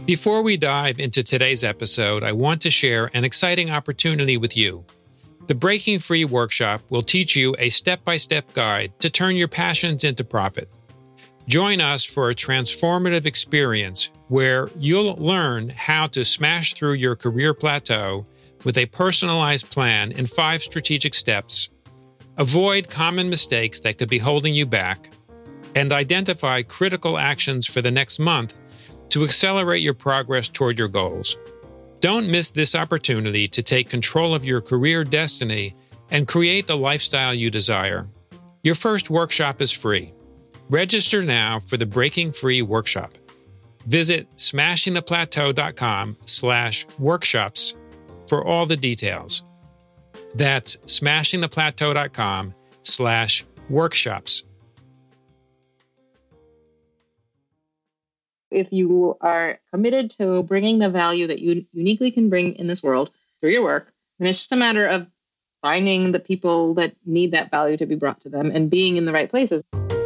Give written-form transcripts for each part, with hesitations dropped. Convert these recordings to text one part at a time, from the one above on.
Before we dive into today's episode, I want to share an exciting opportunity with you. The Breaking Free workshop will teach you a step-by-step guide to turn your passions into profit. Join us for a transformative experience where you'll learn how to smash through your career plateau with a personalized plan in 5 strategic steps, avoid common mistakes that could be holding you back, and identify critical actions for the next month to accelerate your progress toward your goals. Don't miss this opportunity to take control of your career destiny and create the lifestyle you desire. Your first workshop is free. Register now for the Breaking Free workshop. Visit smashingtheplateau.com/workshops for all the details. That's smashingtheplateau.com/workshops. If you are committed to bringing the value that you uniquely can bring in this world through your work, then it's just a matter of finding the people that need that value to be brought to them and being in the right places.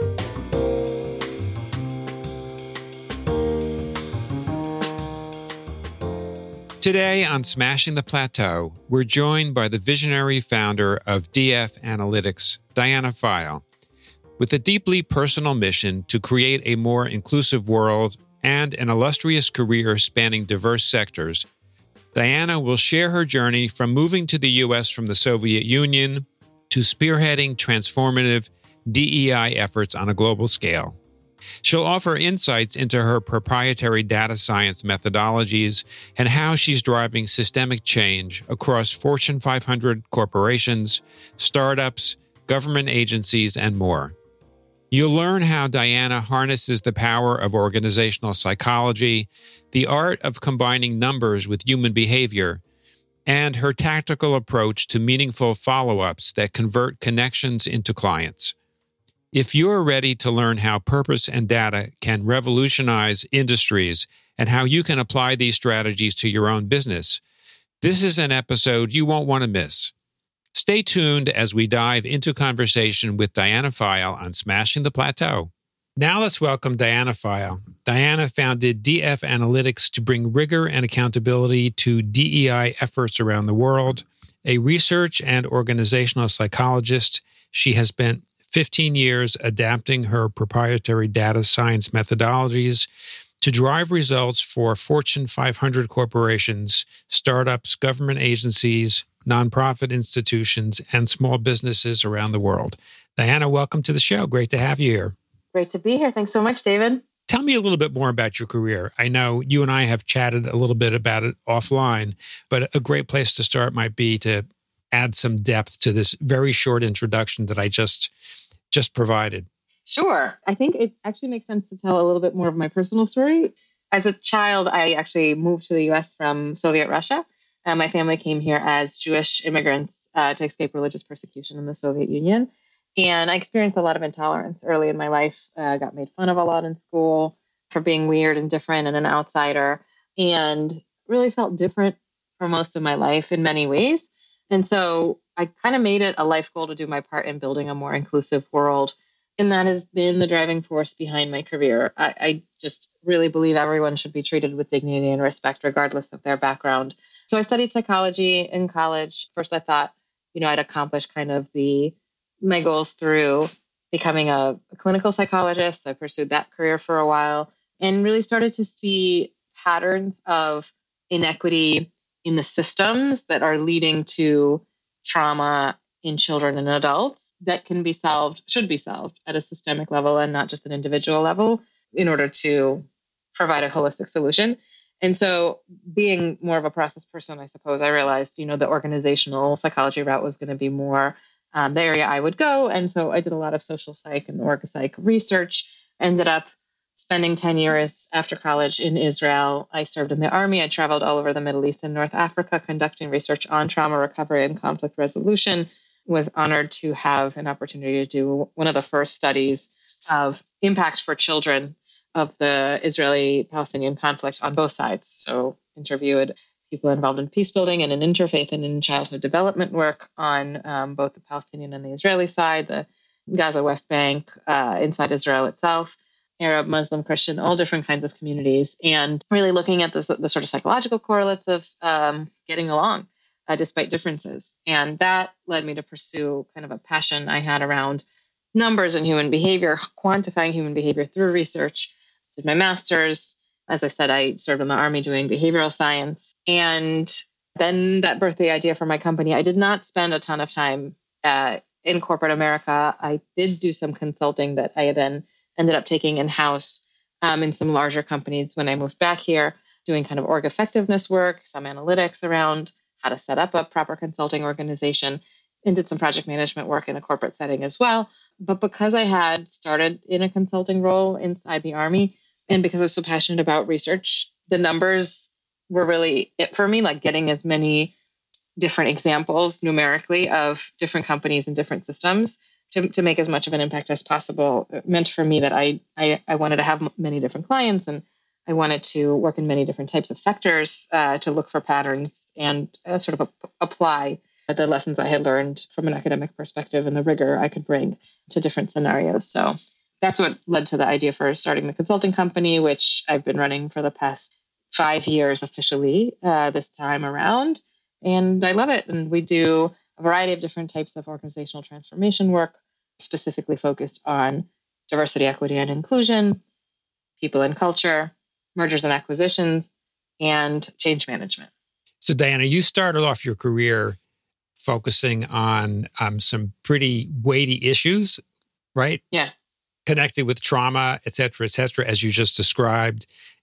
Today on Smashing the Plateau, we're joined by the visionary founder of DF Analytics, Diana Pfeil. With a deeply personal mission to create a more inclusive world and an illustrious career spanning diverse sectors, Diana will share her journey from moving to the U.S. from the Soviet Union to spearheading transformative DEI efforts on a global scale. She'll offer insights into her proprietary data science methodologies and how she's driving systemic change across Fortune 500 corporations, startups, government agencies, and more. You'll learn how Diana harnesses the power of organizational psychology, the art of combining numbers with human behavior, and her tactical approach to meaningful follow-ups that convert connections into clients. If you're ready to learn how purpose and data can revolutionize industries and how you can apply these strategies to your own business, this is an episode you won't want to miss. Stay tuned as we dive into conversation with Diana Pfeil on Smashing the Plateau. Now let's welcome Diana Pfeil. Diana founded DF Analytics to bring rigor and accountability to DEI efforts around the world. A research and organizational psychologist, she has spent 15 years adapting her proprietary data science methodologies to drive results for Fortune 500 corporations, startups, government agencies, nonprofit institutions, and small businesses around the world. Diana, welcome to the show. Great to have you here. Great to be here. Thanks so much, David. Tell me a little bit more about your career. I know you and I have chatted a little bit about it offline, but a great place to start might be to add some depth to this very short introduction that I just provided. Sure. I think it actually makes sense to tell a little bit more of my personal story. As a child, I actually moved to the U.S. from Soviet Russia. My family came here as Jewish immigrants to escape religious persecution in the Soviet Union. And I experienced a lot of intolerance early in my life. Got made fun of a lot in school for being weird and different and an outsider, and really felt different for most of my life in many ways. And so I kind of made it a life goal to do my part in building a more inclusive world. And that has been the driving force behind my career. I just really believe everyone should be treated with dignity and respect, regardless of their background. So I studied psychology in college. First, I thought, I'd accomplish kind of my goals through becoming a clinical psychologist. I pursued that career for a while and really started to see patterns of inequity in the systems that are leading to trauma in children and adults that should be solved at a systemic level and not just an individual level in order to provide a holistic solution. And so being more of a process person, I suppose, I realized, the organizational psychology route was going to be more the area I would go. And so I did a lot of social psych and org psych research, ended up spending 10 years after college in Israel. I served in the army. I traveled all over the Middle East and North Africa, conducting research on trauma recovery and conflict resolution. Was honored to have an opportunity to do one of the first studies of impact for children of the Israeli-Palestinian conflict on both sides. So interviewed people involved in peace building and in interfaith and in childhood development work on both the Palestinian and the Israeli side, the Gaza West Bank, inside Israel itself. Arab, Muslim, Christian, all different kinds of communities, and really looking at the sort of psychological correlates of getting along despite differences. And that led me to pursue kind of a passion I had around numbers and human behavior, quantifying human behavior through research. Did my master's. As I said, I served in the Army doing behavioral science. And then that birthed the idea for my company. I did not spend a ton of time in corporate America. I did do some consulting that I then ended up taking in-house in some larger companies when I moved back here, doing kind of org effectiveness work, some analytics around how to set up a proper consulting organization, and did some project management work in a corporate setting as well. But because I had started in a consulting role inside the Army, and because I was so passionate about research, the numbers were really it for me, like getting as many different examples numerically of different companies and different systems to make as much of an impact as possible. It meant for me that I wanted to have many different clients, and I wanted to work in many different types of sectors to look for patterns and sort of apply the lessons I had learned from an academic perspective and the rigor I could bring to different scenarios. So that's what led to the idea for starting the consulting company, which I've been running for the past 5 years officially this time around. And I love it. And we do a variety of different types of organizational transformation work, specifically focused on diversity, equity, and inclusion, people and culture, mergers and acquisitions, and change management. So Diana, you started off your career focusing on some pretty weighty issues, right? Yeah. Connected with trauma, et cetera, as you just described.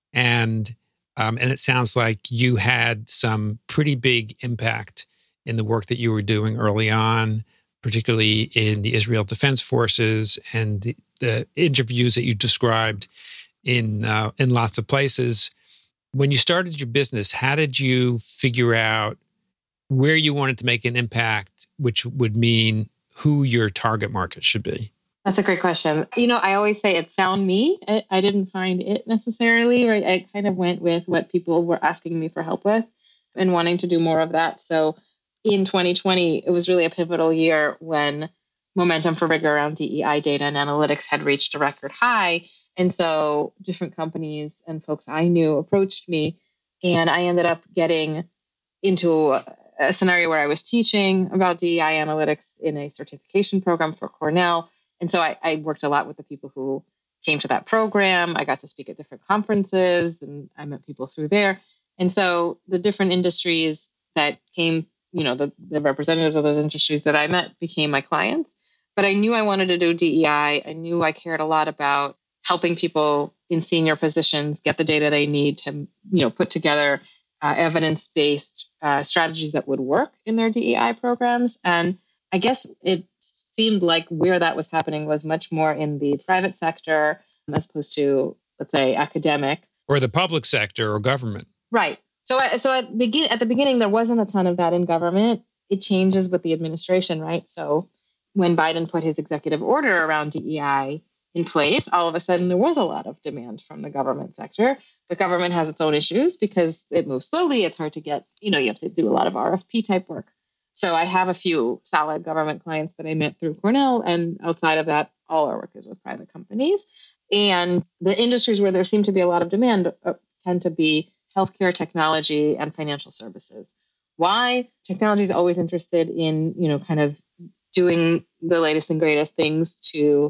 And it sounds like you had some pretty big impact in the work that you were doing early on, particularly in the Israel Defense Forces and the interviews that you described in lots of places. When you started your business, how did you figure out where you wanted to make an impact, which would mean who your target market should be? That's a great question. I always say it found me. I didn't find it necessarily, right? I kind of went with what people were asking me for help with and wanting to do more of that. So in 2020, it was really a pivotal year when momentum for rigor around DEI data and analytics had reached a record high. And so different companies and folks I knew approached me, and I ended up getting into a scenario where I was teaching about DEI analytics in a certification program for Cornell. And so I worked a lot with the people who came to that program. I got to speak at different conferences, and I met people through there. And so the different industries that came, the representatives of those industries that I met became my clients. But I knew I wanted to do DEI. I knew I cared a lot about helping people in senior positions get the data they need to, put together evidence-based strategies that would work in their DEI programs. And I guess it seemed like where that was happening was much more in the private sector as opposed to, let's say, academic. Or the public sector or government. Right. So at the beginning, there wasn't a ton of that in government. It changes with the administration, right? So when Biden put his executive order around DEI in place, all of a sudden there was a lot of demand from the government sector. The government has its own issues because it moves slowly. It's hard to get, you have to do a lot of RFP type work. So I have a few solid government clients that I met through Cornell, and outside of that, all our work is with private companies. And the industries where there seem to be a lot of demand tend to be healthcare, technology, and financial services. Why? Technology is always interested in, kind of doing the latest and greatest things to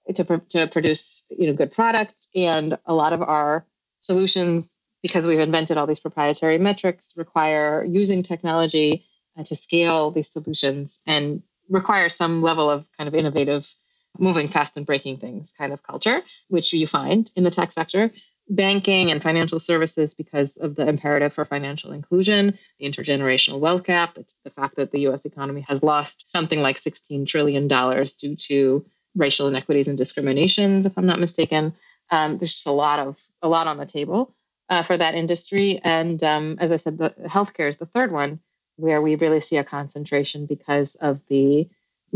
produce, good products. And a lot of our solutions, because we've invented all these proprietary metrics, require using technology to scale these solutions and require some level of kind of innovative, moving fast and breaking things kind of culture, which you find in the tech sector. Banking and financial services, because of the imperative for financial inclusion, the intergenerational wealth gap, the fact that the U.S. economy has lost something like $16 trillion due to racial inequities and discriminations, if I'm not mistaken. There's just a lot on the table for that industry. And as I said, the healthcare is the third one, where we really see a concentration because of the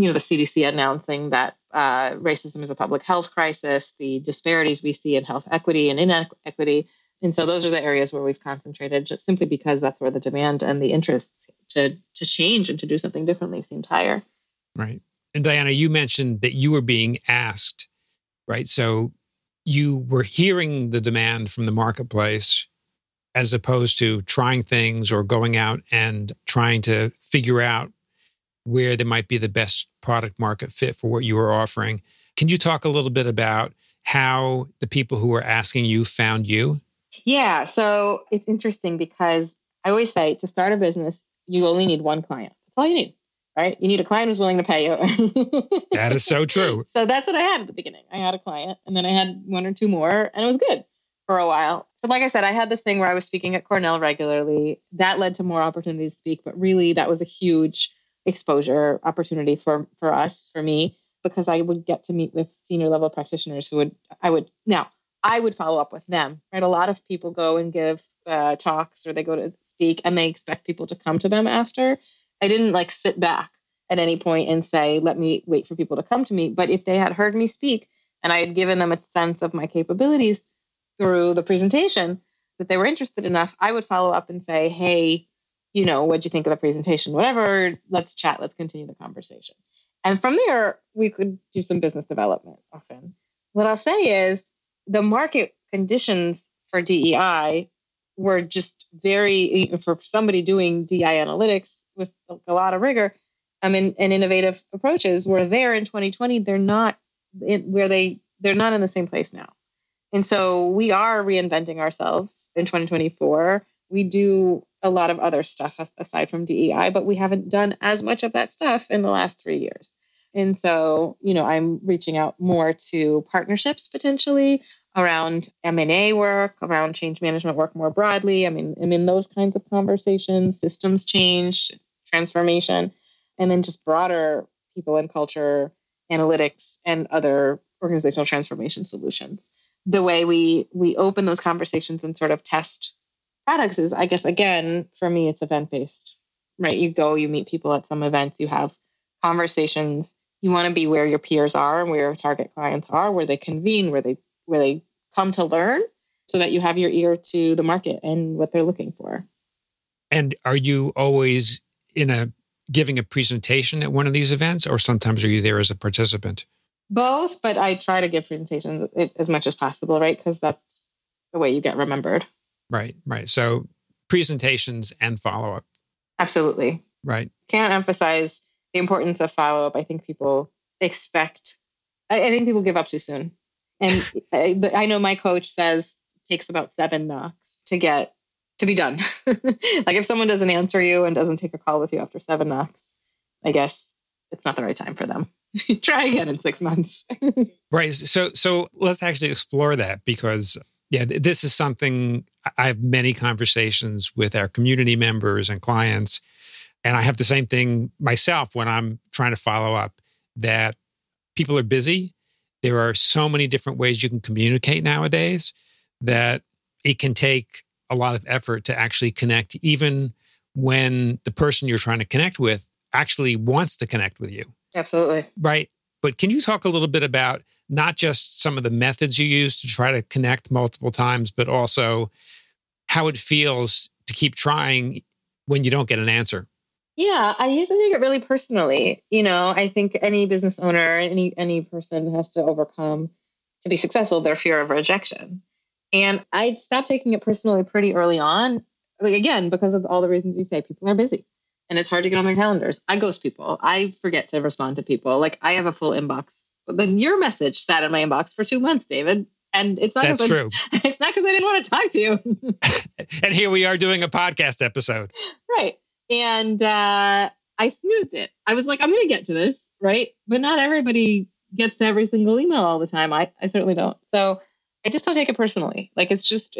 CDC announcing that racism is a public health crisis, the disparities we see in health equity and inequity. And so those are the areas where we've concentrated, just simply because that's where the demand and the interest to change and to do something differently seemed higher. Right. And Diana, you mentioned that you were being asked, right? So you were hearing the demand from the marketplace as opposed to trying things or going out and trying to figure out where there might be the best product market fit for what you were offering. Can you talk a little bit about how the people who were asking you found you? Yeah. So it's interesting because I always say to start a business, you only need one client. That's all you need, right? You need a client who's willing to pay you. That is so true. So that's what I had at the beginning. I had a client and then I had one or two more and it was good for a while. So like I said, I had this thing where I was speaking at Cornell regularly. That led to more opportunities to speak, but really that was a huge exposure opportunity for us, for me, because I would get to meet with senior level practitioners I would follow up with them, right? A lot of people go and give talks or they go to speak and they expect people to come to them after. I didn't like sit back at any point and say, let me wait for people to come to me. But if they had heard me speak and I had given them a sense of my capabilities through the presentation that they were interested enough, I would follow up and say, hey, what'd you think of the presentation? Whatever, let's chat, let's continue the conversation. And from there, we could do some business development often. What I'll say is the market conditions for DEI were just for somebody doing DEI analytics with a lot of rigor and innovative approaches were there in 2020. They're not in the same place now. And so we are reinventing ourselves in 2024. We do a lot of other stuff aside from DEI, but we haven't done as much of that stuff in the last 3 years. And so, I'm reaching out more to partnerships potentially around M&A work, around change management work more broadly. I'm in those kinds of conversations, systems change, transformation, and then just broader people and culture analytics and other organizational transformation solutions. The way we open those conversations and sort of test products is, I guess, again, for me, it's event-based, right? You go, you meet people at some events, you have conversations. You want to be where your peers are and where your target clients are, where they convene, where they come to learn, so that you have your ear to the market and what they're looking for. And are you always giving a presentation at one of these events, or sometimes are you there as a participant? Both, but I try to give presentations as much as possible, right? Because that's the way you get remembered. Right. So presentations and follow-up. Absolutely. Right. Can't emphasize the importance of follow-up. I think people expect, I think people give up too soon. And I know my coach says it takes about 7 knocks to be done. Like if someone doesn't answer you and doesn't take a call with you after 7 knocks, I guess it's not the right time for them. Try again in 6 months. Right. So let's actually explore that because, this is something I have many conversations with our community members and clients. And I have the same thing myself when I'm trying to follow up, that people are busy. There are so many different ways you can communicate nowadays that it can take a lot of effort to actually connect, even when the person you're trying to connect with actually wants to connect with you. Absolutely. Right. But can you talk a little bit about not just some of the methods you use to try to connect multiple times, but also how it feels to keep trying when you don't get an answer? Yeah, I used to take it really personally. I think any business owner, any person has to overcome, to be successful, their fear of rejection. And I stopped taking it personally pretty early on. Again, because of all the reasons you say, people are busy and it's hard to get on their calendars. I ghost people. I forget to respond to people. Like I have a full inbox. But then your message sat in my inbox for 2 months, David. And it's not That's true. It's not because I didn't want to talk to you. And here we are doing a podcast episode. Right. And I snoozed it. I was like, I'm going to get to this, right? But not everybody gets to every single email all the time. I certainly don't. So I just don't take it personally. Like there's just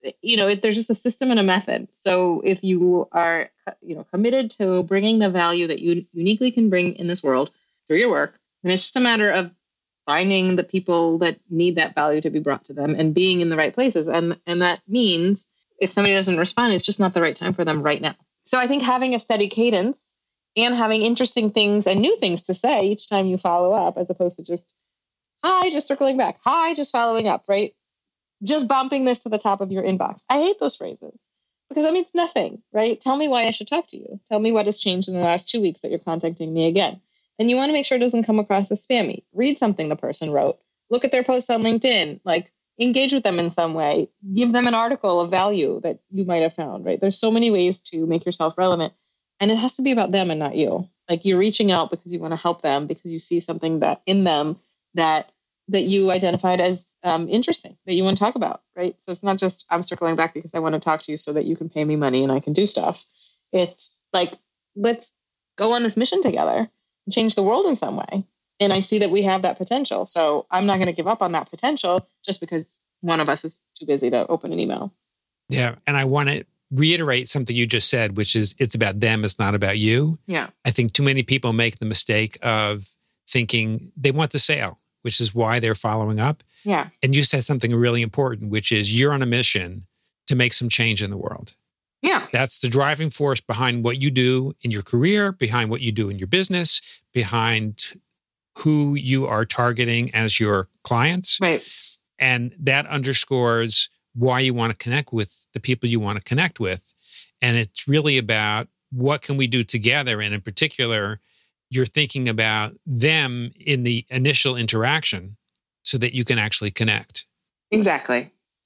a system and a method. So if you are, committed to bringing the value that you uniquely can bring in this world through your work, then it's just a matter of finding the people that need that value to be brought to them and being in the right places. And that means if somebody doesn't respond, it's just not the right time for them right now. So I think having a steady cadence and having interesting things and new things to say each time you follow up, as opposed to just, hi, just circling back, hi, just following up, right? Just bumping this to the top of your inbox. I hate those phrases because that means nothing, right? Tell me why I should talk to you. Tell me what has changed in the last 2 weeks that you're contacting me again. And you want to make sure it doesn't come across as spammy. Read something the person wrote. look at their posts on LinkedIn, like engage with them in some way, give them an article of value that you might have found, right? There's so many ways to make yourself relevant, and it has to be about them and not you. Like you're reaching out because you want to help them, because you see something that in them that you identified as interesting, that you want to talk about, right? So it's not just I'm circling back because I want to talk to you so that you can pay me money and I can do stuff. It's like, let's go on this mission together and change the world in some way. And I see that we have that potential. So I'm not going to give up on that potential just because one of us is too busy to open an email. Yeah. And I want to reiterate something you just said, which is it's about them. It's not about you. Yeah. I think too many people make the mistake of thinking they want the sale, which is why they're following up. Yeah. And you said something really important, which is you're on a mission to make some change in the world. Yeah. That's the driving force behind what you do in your career, behind what you do in your business, behind who you are targeting as your clients. Right. And that underscores why you want to connect with the people you want to connect with. And it's really about what can we do together? And in particular, you're thinking about them in the initial interaction so that you can actually connect. Exactly.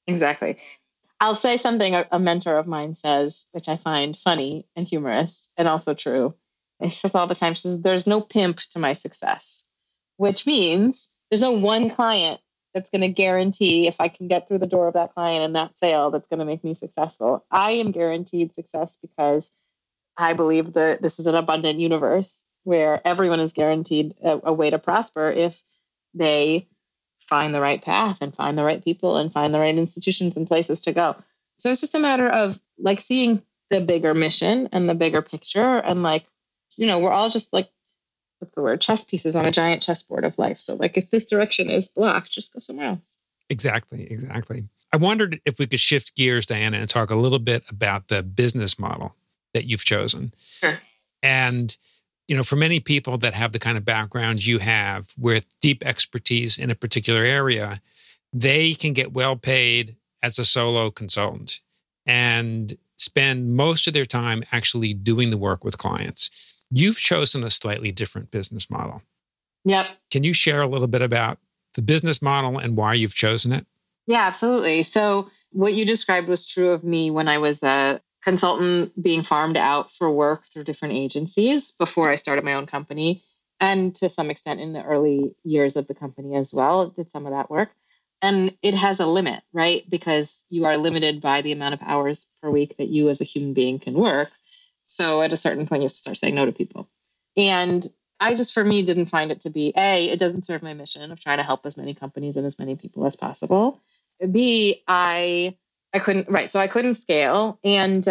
I'll say something a mentor of mine says, which I find funny and humorous and also true. And she says all the time, she says, there's no pimp to my success, which means there's no one client that's going to guarantee if I can get through the door of that client and that sale that's going to make me successful. I am guaranteed success because I believe that this is an abundant universe where everyone is guaranteed a way to prosper if they find the right path and find the right people and find the right institutions and places to go. So it's just a matter of like seeing the bigger mission and the bigger picture. And like, we're all just like, what's the word? Chess pieces on a giant chessboard of life. So like if this direction is blocked, just go somewhere else. Exactly. I wondered if we could shift gears, Diana, and talk a little bit about the business model that you've chosen. Sure. And for many people that have the kind of background you have with deep expertise in a particular area, they can get well paid as a solo consultant and spend most of their time actually doing the work with clients. You've chosen a slightly different business model. Yep. Can you share a little bit about the business model and why you've chosen it? Yeah, absolutely. So what you described was true of me when I was a consultant being farmed out for work through different agencies before I started my own company, and to some extent in the early years of the company as well, did some of that work. And it has a limit, right? Because you are limited by the amount of hours per week that you as a human being can work. So at a certain point, you have to start saying no to people. And I just, for me, didn't find it to be, A, it doesn't serve my mission of trying to help as many companies and as many people as possible. B, I couldn't, right. So I couldn't scale. And,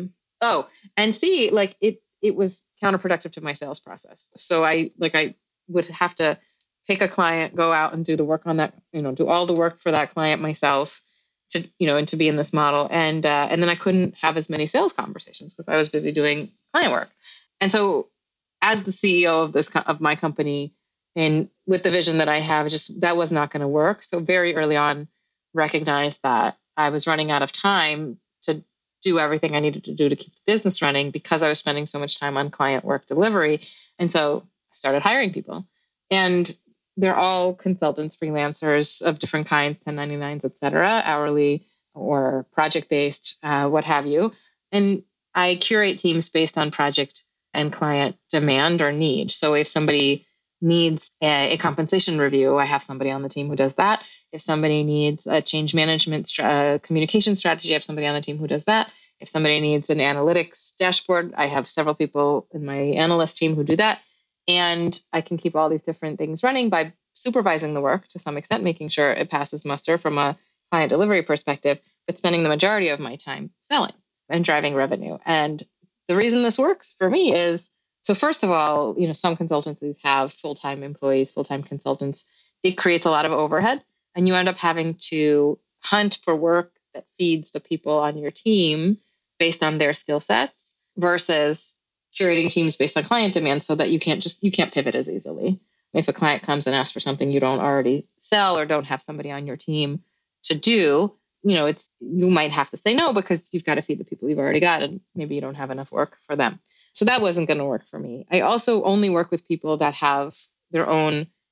and C, like it was counterproductive to my sales process. So I would have to pick a client, go out and do the work on that, do all the work for that client myself to, and to be in this model. And then I couldn't have as many sales conversations because I was busy doing client work. And so as the CEO of my company and with the vision that I have, just that was not going to work. So very early on, recognized that I was running out of time to do everything I needed to do to keep the business running because I was spending so much time on client work delivery. And so I started hiring people. And they're all consultants, freelancers of different kinds, 1099s, et cetera, hourly or project-based, what have you. And I curate teams based on project and client demand or need. So if somebody needs a compensation review, I have somebody on the team who does that. If somebody needs a change management communication strategy, I have somebody on the team who does that. If somebody needs an analytics dashboard, I have several people in my analyst team who do that. And I can keep all these different things running by supervising the work to some extent, making sure it passes muster from a client delivery perspective, but spending the majority of my time selling and driving revenue. And the reason this works for me is, so first of all, some consultancies have full-time employees, full-time consultants. It creates a lot of overhead, and you end up having to hunt for work that feeds the people on your team based on their skill sets versus curating teams based on client demand so that you can't pivot as easily. If a client comes and asks for something you don't already sell or don't have somebody on your team to do, you might have to say no because you've got to feed the people you've already got and maybe you don't have enough work for them. So that wasn't going to work for me. I also only work with people that have their own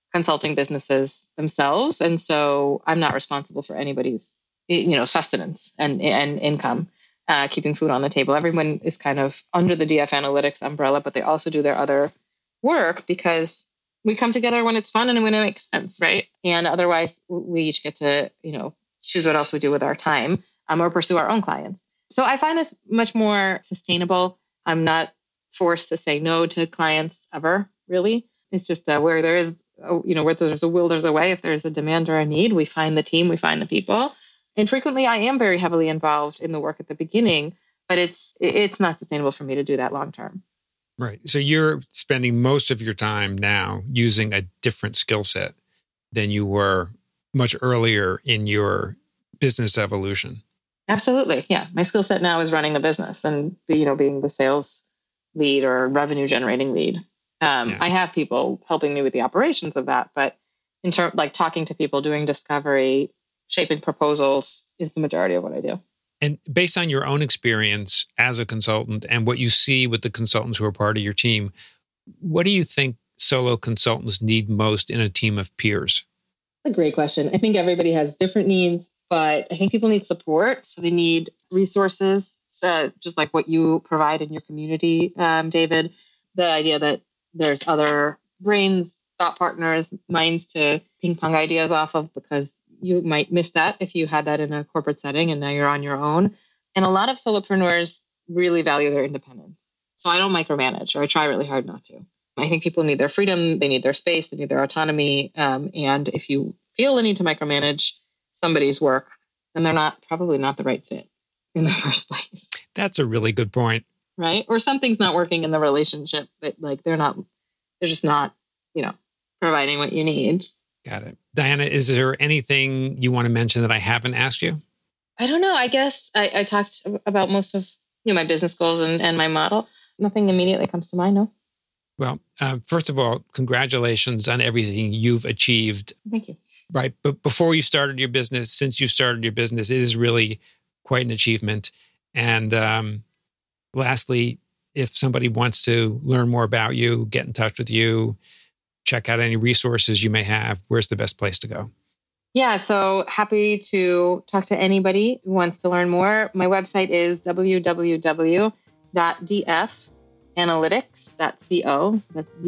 consulting businesses themselves. And so I'm not responsible for anybody's, sustenance and income, keeping food on the table. Everyone is kind of under the DF Analytics umbrella, but they also do their other work because we come together when it's fun and when it makes sense, right? And otherwise, we each get to, choose what else we do with our time, or pursue our own clients. So I find this much more sustainable. I'm not forced to say no to clients ever, really. It's just where there is, where there's a will, there's a way. If there's a demand or a need, we find the team, we find the people. And frequently I am very heavily involved in the work at the beginning, but it's not sustainable for me to do that long term. Right. So you're spending most of your time now using a different skill set than you were much earlier in your business evolution. Absolutely. Yeah. My skill set now is running the business and, being the sales lead or revenue generating lead. I have people helping me with the operations of that, but in terms like talking to people, doing discovery, shaping proposals is the majority of what I do. And based on your own experience as a consultant and what you see with the consultants who are part of your team, what do you think solo consultants need most in a team of peers? That's a great question. I think everybody has different needs, but I think people need support. So they need resources, just like what you provide in your community, David. The idea that there's other brains, thought partners, minds to ping pong ideas off of, because you might miss that if you had that in a corporate setting and now you're on your own. And a lot of solopreneurs really value their independence. So I don't micromanage, or I try really hard not to. I think people need their freedom, they need their space, they need their autonomy. And if you feel the need to micromanage somebody's work, then they're probably not the right fit in the first place. That's a really good point. Right? Or something's not working in the relationship that they're just not, providing what you need. Got it. Diana, is there anything you want to mention that I haven't asked you? I don't know. I guess I talked about most of my business goals and my model. Nothing immediately comes to mind, no. Well, first of all, congratulations on everything you've achieved. Thank you. Right. But before you started your business, since you started your business, it is really quite an achievement. And lastly, if somebody wants to learn more about you, get in touch with you, check out any resources you may have, where's the best place to go? Yeah, so happy to talk to anybody who wants to learn more. My website is www.dfanalytics.co. So that's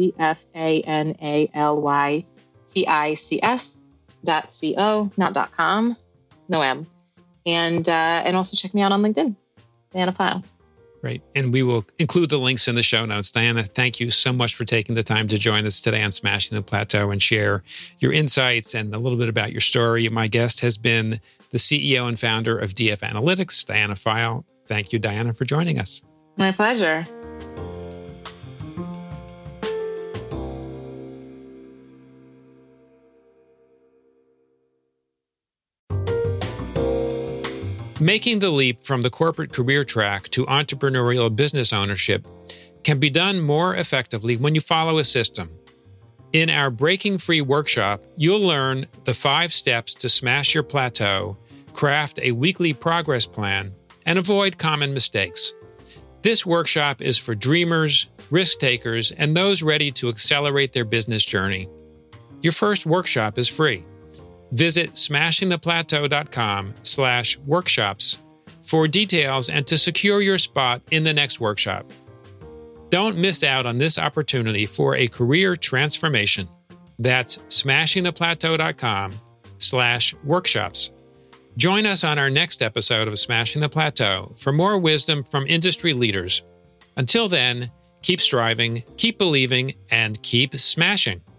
DFANALYTICS.co, not .com, no M. And also check me out on LinkedIn, Diana File. Right. And we will include the links in the show notes. Diana, thank you so much for taking the time to join us today on Smashing the Plateau and share your insights and a little bit about your story. My guest has been the CEO and founder of DF Analytics, Diana File. Thank you, Diana, for joining us. My pleasure. Making the leap from the corporate career track to entrepreneurial business ownership can be done more effectively when you follow a system. In our Breaking Free workshop, you'll learn the 5 steps to smash your plateau, craft a weekly progress plan, and avoid common mistakes. This workshop is for dreamers, risk takers, and those ready to accelerate their business journey. Your first workshop is free. Visit smashingtheplateau.com/workshops for details and to secure your spot in the next workshop. Don't miss out on this opportunity for a career transformation. That's smashingtheplateau.com/workshops. Join us on our next episode of Smashing the Plateau for more wisdom from industry leaders. Until then, keep striving, keep believing, and keep smashing.